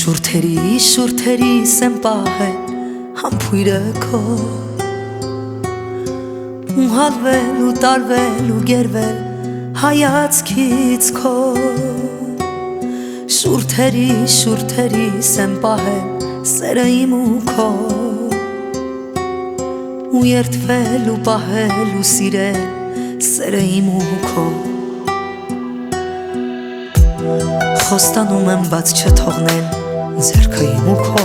Շուրթերիս եմ պահել համբույրը քո ու հալվել ու տարվել ու գերվել հայացքից քո Շուրթերիս եմ պահել սերը իմ ու քո ու երդվել ու պահել ու սիրել սերը իմ ու քո Խոստանում եմ բաց չթողնել ձեռքը իմ ու քո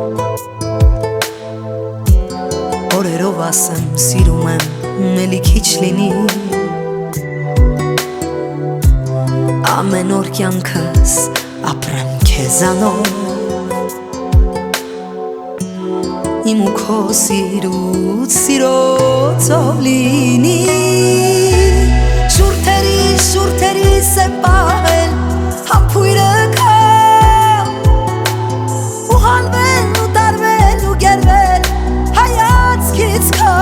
Օրերով ասեմ սիրում եմ էլի քիչ լինի Ամեն օր կյանքս ապրեմ քեզանով Իմ ու քո սիրոցով լինի Շուրթերիս եմ պահել համբույրը քո ու հալվել ու տարվել ու գերվել հայացքից քո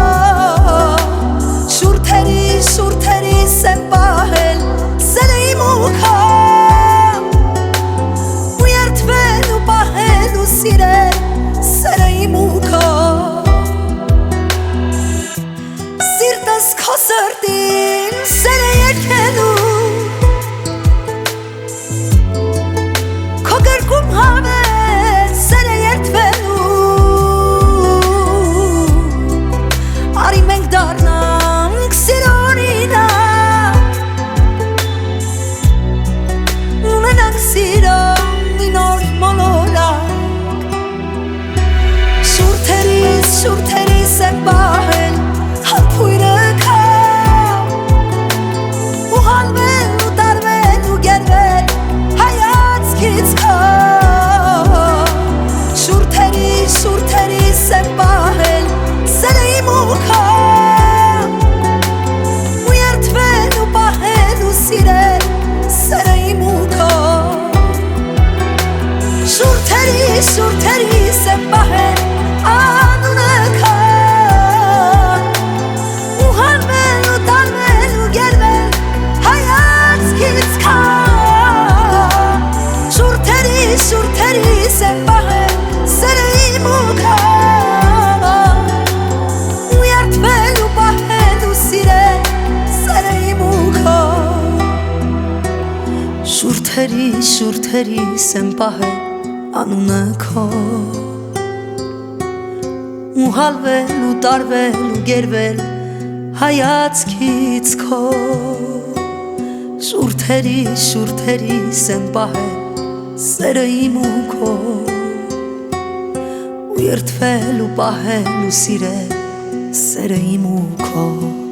Շուրթերիս եմ պահել սերը իմ ու քո ու երդվել ու պահել ու սիրել սերը իմ ու քո Սիրտս քո սրտին սեր է երգելու Քո գրկում հավես սեր է երդվելու Արի մենք դառնանք սիրօրինակ Ունենանք սիրո մի նոր մոլորակ Շուրթերիս եմ պահել համբույրը քո ու հալվել ու տարվել ու գերվել հայացքից քո Շուրթերիս եմ պահել սերը իմ ու քո ու երդվել ու պահել ու սիրել սերը իմ ու քո Շուրթերիս եմ պահել անունը քո ու հալվել ու տարվել ու գերվել հայացքից քո Շուրթերիս եմ պահել սերը իմ ու քո ու երդվել ու պահել ու սիրել սերը իմ ու քո Շուրթերիս եմ պահել անունը քո ու հալվել ու տարվել ու գերվել հայացքից քո Շուրթերիս եմ պահել սերը իմ ու քո ու երդվել ու պահել ու սիրել սերը իմ ու քո